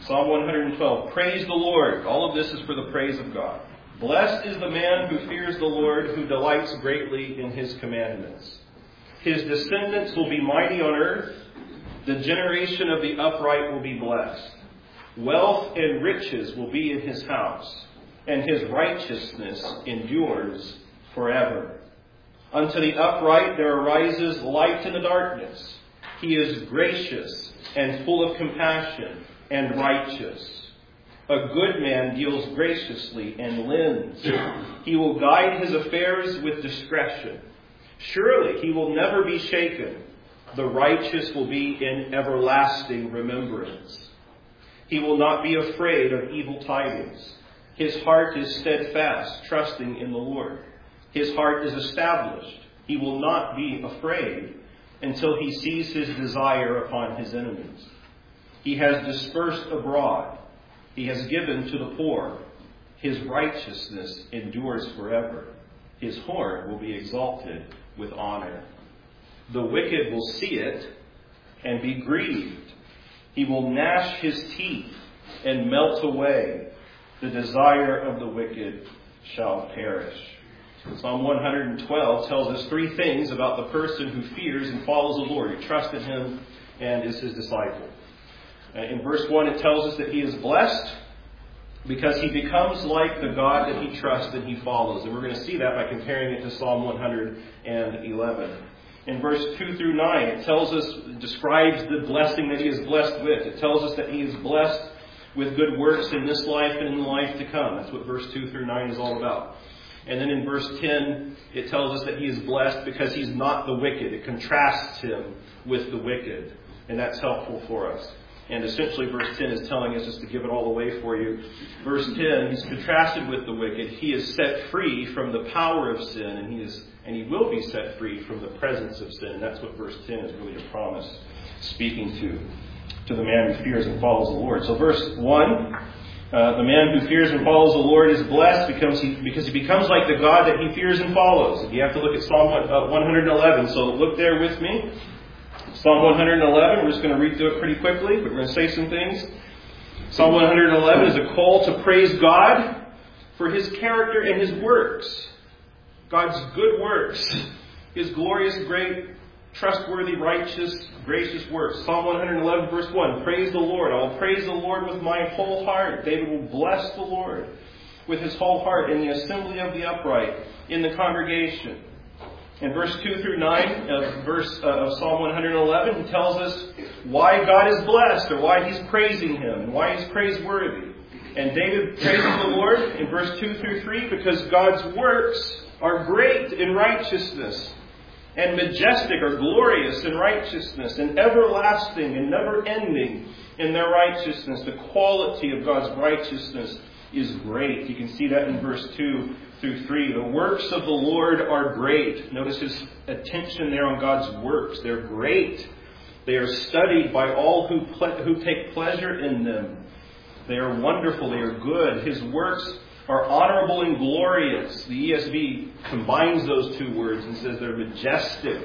Psalm 112, praise the Lord. All of this is for the praise of God. Blessed is the man who fears the Lord, who delights greatly in his commandments. His descendants will be mighty on earth. The generation of the upright will be blessed. Wealth and riches will be in his house, and his righteousness endures forever. Unto the upright there arises light in the darkness. He is gracious and full of compassion and righteous. A good man deals graciously and lends. He will guide his affairs with discretion. Surely he will never be shaken. The righteous will be in everlasting remembrance. He will not be afraid of evil tidings. His heart is steadfast, trusting in the Lord. His heart is established. He will not be afraid until he sees his desire upon his enemies. He has dispersed abroad. He has given to the poor. His righteousness endures forever. His horn will be exalted with honor. The wicked will see it and be grieved. He will gnash his teeth and melt away. The desire of the wicked shall perish. Psalm 112 tells us three things about the person who fears and follows the Lord, who trusts in him and is his disciple. In verse 1, it tells us that he is blessed because he becomes like the God that he trusts and he follows. And we're going to see that by comparing it to Psalm 111. In verse 2 through 9, it describes the blessing that he is blessed with. It tells us that he is blessed with good works in this life and in the life to come. That's what verse 2 through 9 is all about. And then in verse 10, it tells us that he is blessed because he's not the wicked. It contrasts him with the wicked. And that's helpful for us. And essentially verse 10 is telling us, just to give it all away for you, verse 10, he's contrasted with the wicked. He is set free from the power of sin, and he will be set free from the presence of sin. And that's what verse 10 is really a promise speaking to the man who fears and follows the Lord. So verse 1, the man who fears and follows the Lord is blessed because he becomes like the God that he fears and follows. You have to look at Psalm 111. So look there with me. Psalm 111, we're just going to read through it pretty quickly, but we're going to say some things. Psalm 111 is a call to praise God for his character and his works. God's good works. His glorious, great, trustworthy, righteous, gracious works. Psalm 111 verse 1, praise the Lord. I will praise the Lord with my whole heart. David will bless the Lord with his whole heart in the assembly of the upright, in the congregation. In verse 2 through 9 of Psalm 111, he tells us why God is blessed, or why he's praising him, and why he's praiseworthy. And David praises the Lord in verse 2 through 3 because God's works are great in righteousness, and majestic or glorious in righteousness, and everlasting and never ending in their righteousness. The quality of God's righteousness is great. You can see that in verse 2 through 3. The works of the Lord are great. Notice his attention there on God's works. They're great. They are studied by all who take pleasure in them. They are wonderful. They are good. His works are honorable and glorious. The ESV combines those two words and says they're majestic.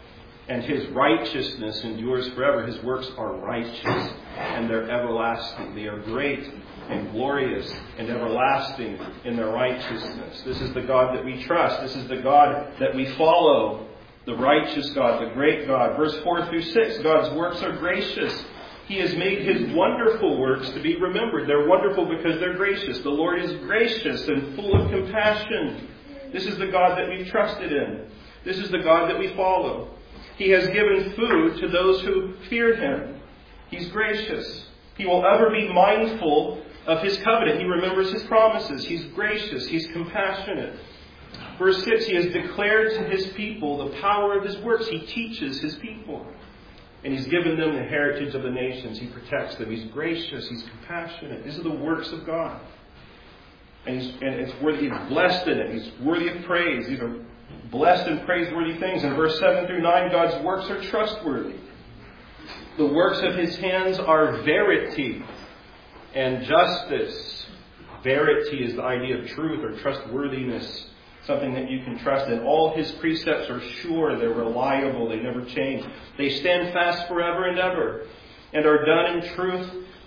And his righteousness endures forever. His works are righteous and they're everlasting. They are great and glorious and everlasting in their righteousness. This is the God that we trust. This is the God that we follow. The righteous God, the great God. Verse 4 through 6, God's works are gracious. He has made his wonderful works to be remembered. They're wonderful because they're gracious. The Lord is gracious and full of compassion. This is the God that we've trusted in. This is the God that we follow. He has given food to those who feared him. He's gracious. He will ever be mindful of his covenant. He remembers his promises. He's gracious. He's compassionate. Verse 6, he has declared to his people the power of his works. He teaches his people. And he's given them the heritage of the nations. He protects them. He's gracious. He's compassionate. These are the works of God. And it's worthy. He's blessed in it. He's worthy of praise. These are blessed and praiseworthy things. In verse 7 through 9, God's works are trustworthy. The works of his hands are verity and justice. Verity is the idea of truth or trustworthiness. Something that you can trust in. All his precepts are sure. They're reliable. They never change. They stand fast forever and ever and are done in truth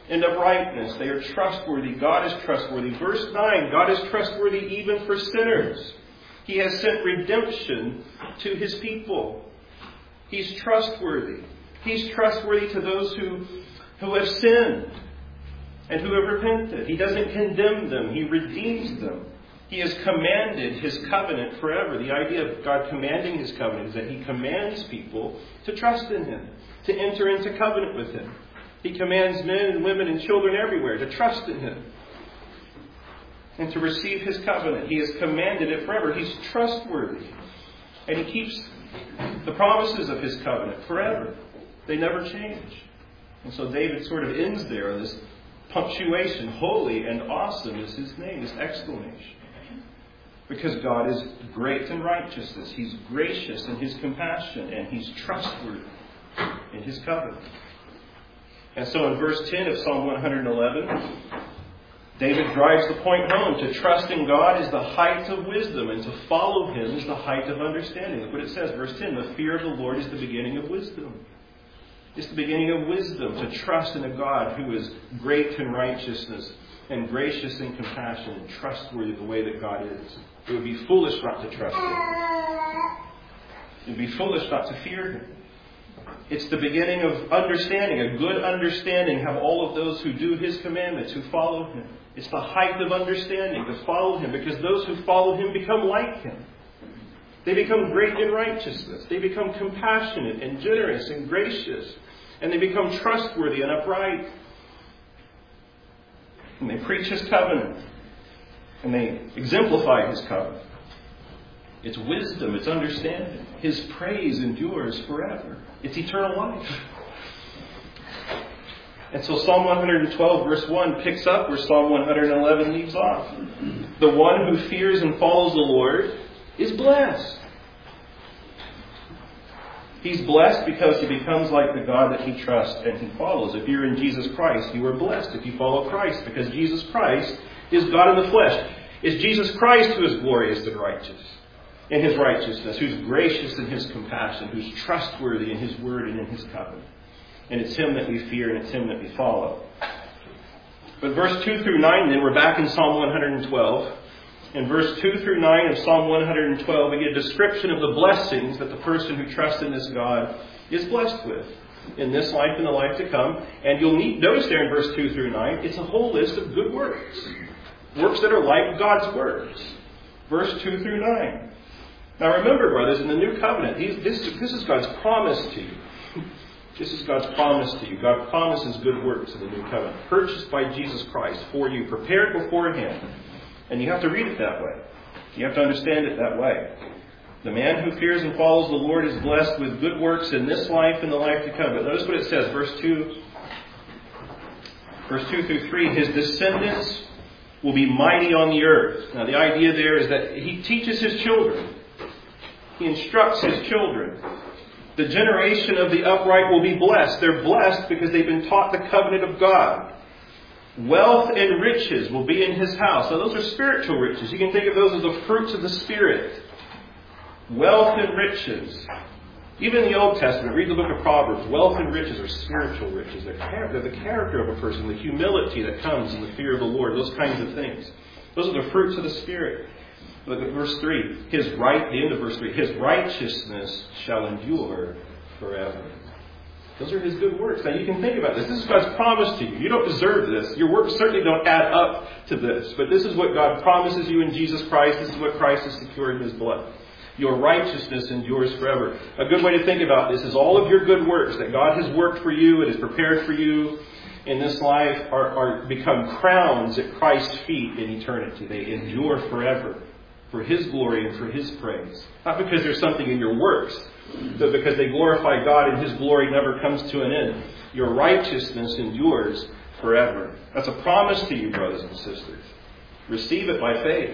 and uprightness. They are trustworthy. God is trustworthy. Verse 9, God is trustworthy even for sinners. He has sent redemption to His people. He's trustworthy. He's trustworthy to those who have sinned and who have repented. He doesn't condemn them. He redeems them. He has commanded His covenant forever. The idea of God commanding His covenant is that He commands people to trust in Him, to enter into covenant with Him. He commands men and women and children everywhere to trust in Him and to receive His covenant. He has commanded it forever. He's trustworthy. And He keeps the promises of His covenant forever. They never change. And so David sort of ends there on this punctuation. Holy and awesome is His name, this exclamation. Because God is great in righteousness. He's gracious in His compassion. And He's trustworthy in His covenant. And so in verse 10 of Psalm 111, David drives the point home. To trust in God is the height of wisdom, and to follow Him is the height of understanding. Look what it says, verse 10. The fear of the Lord is the beginning of wisdom. It's the beginning of wisdom, to trust in a God who is great in righteousness and gracious in compassion and trustworthy the way that God is. It would be foolish not to trust Him. It would be foolish not to fear Him. It's the beginning of understanding, a good understanding of all of those who do His commandments, who follow Him. It's the height of understanding to follow Him, because those who follow Him become like Him. They become great in righteousness. They become compassionate and generous and gracious. And they become trustworthy and upright. And they preach His covenant. And they exemplify His covenant. It's wisdom. It's understanding. His praise endures forever. It's eternal life. And so Psalm 112 verse 1 picks up where Psalm 111 leaves off. The one who fears and follows the Lord is blessed. He's blessed because he becomes like the God that he trusts and he follows. If you're in Jesus Christ, you are blessed if you follow Christ, because Jesus Christ is God in the flesh. It's Jesus Christ who is glorious and righteous in His righteousness, who's gracious in His compassion, who's trustworthy in His word and in His covenant. And it's Him that we fear, and it's Him that we follow. But verse 2 through 9 then, we're back in Psalm 112. In verse 2 through 9 of Psalm 112, we get a description of the blessings that the person who trusts in this God is blessed with in this life and the life to come. And you'll notice there in verse 2 through 9, it's a whole list of good works. Works that are like God's works. Verse 2 through 9. Now remember, brothers, in the new covenant, this is God's promise to you. This is God's promise to you. God promises good works in the new covenant, purchased by Jesus Christ for you, prepared beforehand. And you have to read it that way. You have to understand it that way. The man who fears and follows the Lord is blessed with good works in this life and the life to come. But notice what it says, verse 2 through 3, his descendants will be mighty on the earth. Now the idea there is that he teaches his children. He instructs his children. The generation of the upright will be blessed. They're blessed because they've been taught the covenant of God. Wealth and riches will be in his house. Now those are spiritual riches. You can think of those as the fruits of the Spirit. Wealth and riches. Even in the Old Testament, read the book of Proverbs. Wealth and riches are spiritual riches. They're the character of a person, the humility that comes in the fear of the Lord, those kinds of things. Those are the fruits of the Spirit. Look at verse 3. The end of verse 3. His righteousness shall endure forever. Those are his good works. Now you can think about this. This is God's promise to you. You don't deserve this. Your works certainly don't add up to this. But this is what God promises you in Jesus Christ. This is what Christ has secured in his blood. Your righteousness endures forever. A good way to think about this is all of your good works that God has worked for you and has prepared for you in this life are become crowns at Christ's feet in eternity. They endure forever for his glory and for his praise. Not because there's something in your works, but because they glorify God and his glory never comes to an end. Your righteousness endures forever. That's a promise to you, brothers and sisters. Receive it by faith.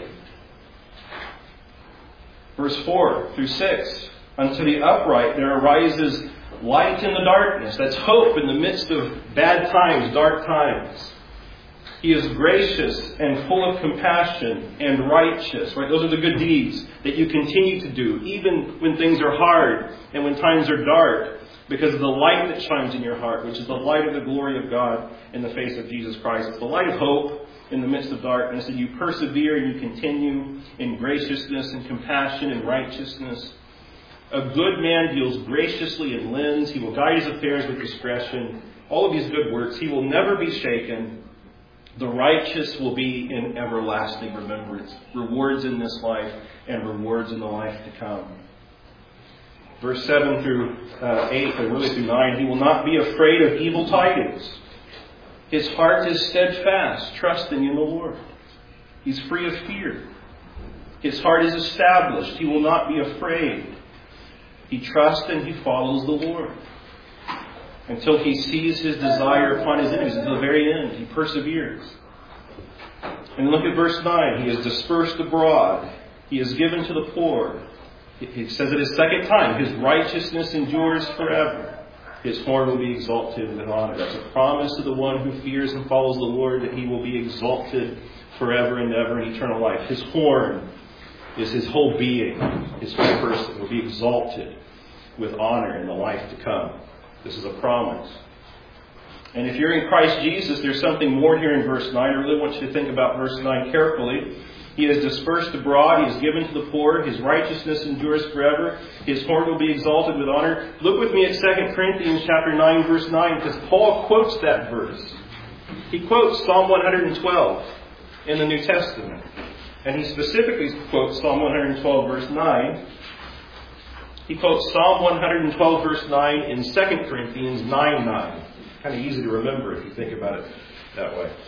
Verse 4 through 6. Unto the upright there arises light in the darkness. That's hope in the midst of bad times, dark times. He is gracious and full of compassion and righteous. Right? Those are the good deeds that you continue to do, even when things are hard and when times are dark. because of the light that shines in your heart, which is the light of the glory of God in the face of Jesus Christ. It's the light of hope in the midst of darkness, and you persevere and you continue in graciousness and compassion and righteousness. A good man deals graciously and lends. He will guide his affairs with discretion. All of these good works. He will never be shaken. The righteous will be in everlasting remembrance. Rewards in this life and rewards in the life to come. Verse 7 through 8, and really through 9, he will not be afraid of evil tidings. His heart is steadfast, trusting in the Lord. He's free of fear. His heart is established. He will not be afraid. He trusts and he follows the Lord until he sees his desire upon his enemies, until the very end. He perseveres. And look at verse 9. He is dispersed abroad. He is given to the poor. He says it a second time. His righteousness endures forever. His horn will be exalted with honor. That's a promise to the one who fears and follows the Lord, that he will be exalted forever and ever in eternal life. His horn is his whole being. His whole person will be exalted with honor in the life to come. This is a promise. And if you're in Christ Jesus, there's something more here in verse 9. I really want you to think about verse 9 carefully. He is dispersed abroad. He is given to the poor. His righteousness endures forever. His horn will be exalted with honor. Look with me at 2 Corinthians chapter 9, verse 9, because Paul quotes that verse. He quotes Psalm 112 in the New Testament. And he specifically quotes Psalm 112, verse 9. He quotes Psalm 112, verse 9 in 2 Corinthians 9:9. Kind of easy to remember if you think about it that way.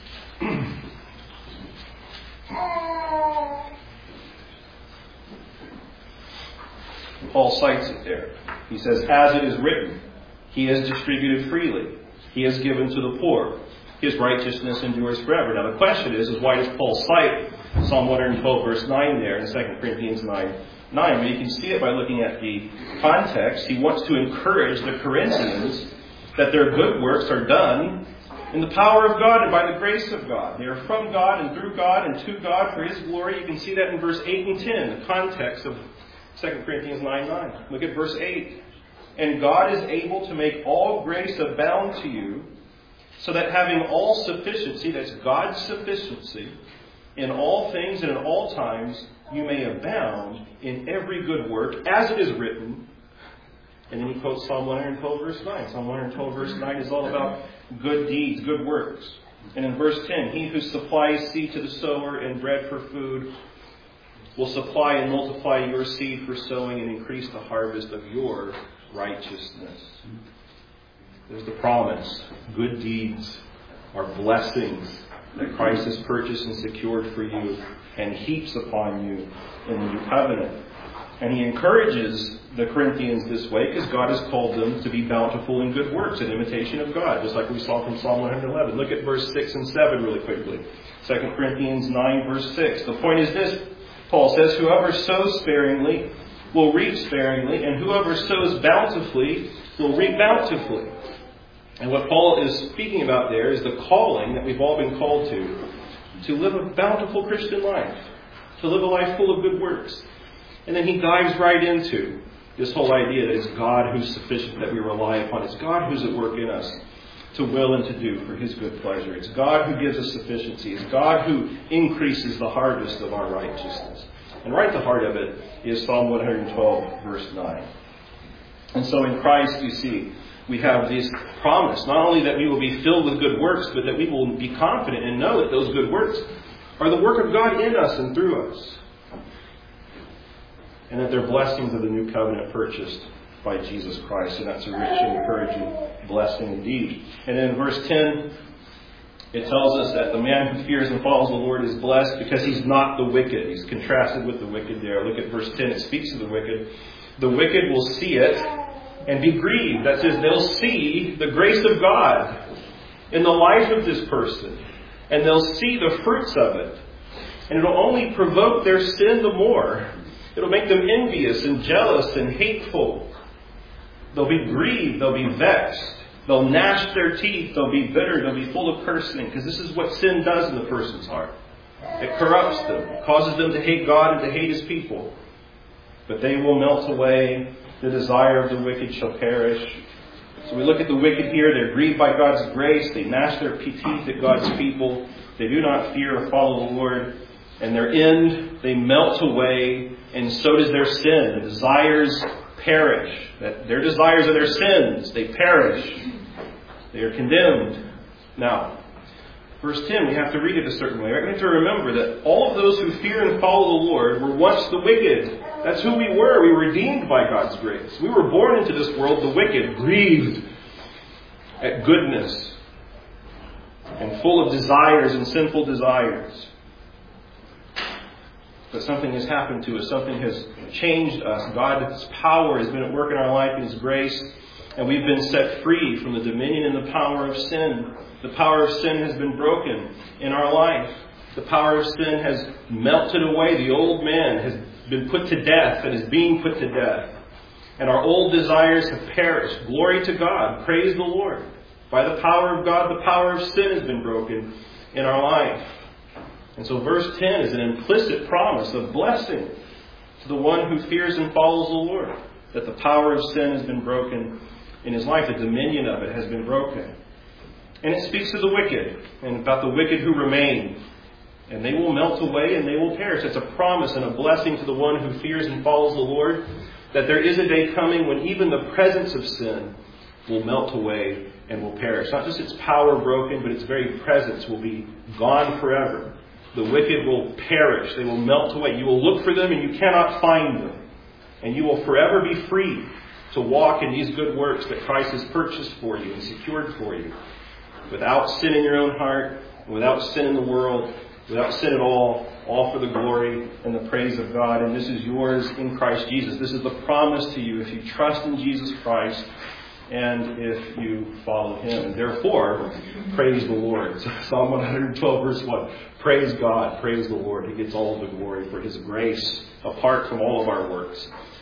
Paul cites it there. He says, as it is written, he has distributed freely. He has given to the poor. His righteousness endures forever. Now the question is why does Paul cite Psalm 112 verse 9 there in 2 Corinthians 9? Well, you can see it by looking at the context. He wants to encourage the Corinthians that their good works are done in the power of God and by the grace of God. They are from God and through God and to God for His glory. You can see that in verse 8 and 10, the context of 2 Corinthians 9:9. Look at verse 8. And God is able to make all grace abound to you, so that having all sufficiency, that's God's sufficiency, in all things and in all times, you may abound in every good work, as it is written. And then he quotes Psalm 112 verse 9. Psalm 112 verse 9 is all about good deeds, good works. And in verse 10, he who supplies seed to the sower and bread for food will supply and multiply your seed for sowing and increase the harvest of your righteousness. There's the promise. Good deeds are blessings that Christ has purchased and secured for you and heaps upon you in the new covenant. And he encourages the Corinthians this way because God has called them to be bountiful in good works, in imitation of God, just like we saw from Psalm 111. Look at verse 6 and 7 really quickly. 2 Corinthians 9 verse 6. The point is this, Paul says, whoever sows sparingly will reap sparingly, and whoever sows bountifully will reap bountifully. And what Paul is speaking about there is the calling that we've all been called to live a bountiful Christian life, to live a life full of good works. And then he dives right into this whole idea that it's God who's sufficient, that we rely upon. It's God who's at work in us to will and to do for His good pleasure. It's God who gives us sufficiency. It's God who increases the harvest of our righteousness. And right at the heart of it is Psalm 112, verse 9. And so in Christ, you see, we have this promise, not only that we will be filled with good works, but that we will be confident and know that those good works are the work of God in us and through us. And that they're blessings of the new covenant purchased by Jesus Christ. And that's a rich and encouraging blessing indeed. And then in verse 10, it tells us that the man who fears and follows the Lord is blessed because he's not the wicked. He's contrasted with the wicked there. Look at verse 10. It speaks of the wicked. The wicked will see it and be grieved. That says they'll see the grace of God in the life of this person. And they'll see the fruits of it. And it'll only provoke their sin the more. It'll make them envious and jealous and hateful. They'll be grieved. They'll be vexed. They'll gnash their teeth. They'll be bitter. They'll be full of cursing. Because this is what sin does in the person's heart. It corrupts them. It causes them to hate God and to hate His people. But they will melt away The desire of the wicked shall perish. So we look at the wicked here. They're grieved by God's grace. They gnash their teeth at God's people. They do not fear or follow the Lord. And their end, they melt away, and so does their sin. The desires perish. Their desires are their sins. They perish. They are condemned. Now, verse 10, we have to read it a certain way. We have to remember that all of those who fear and follow the Lord were once the wicked. That's who we were. We were redeemed by God's grace. We were born into this world the wicked, grieved at goodness, and full of desires and sinful desires. But something has happened to us. Something has changed us. God's power has been at work in our life in His grace, and we've been set free from the dominion and the power of sin. The power of sin has been broken in our life. The power of sin has melted away. The old man has been put to death and is being put to death. And our old desires have perished. Glory to God. Praise the Lord. By the power of God, the power of sin has been broken in our life. And so verse 10 is an implicit promise of blessing to the one who fears and follows the Lord. That the power of sin has been broken in his life. The dominion of it has been broken. And it speaks of the wicked and about the wicked who remain. And they will melt away and they will perish. It's a promise and a blessing to the one who fears and follows the Lord, that there is a day coming when even the presence of sin will melt away and will perish. Not just its power broken, but its very presence will be gone forever. The wicked will perish. They will melt away. You will look for them and you cannot find them. And you will forever be free to walk in these good works that Christ has purchased for you and secured for you. Without sin in your own heart, without sin in the world, without sin at all for the glory and the praise of God. And this is yours in Christ Jesus. This is the promise to you if you trust in Jesus Christ and if you follow Him. And therefore, praise the Lord. Psalm 112 verse 1. Praise God. Praise the Lord. He gets all of the glory for His grace apart from all of our works.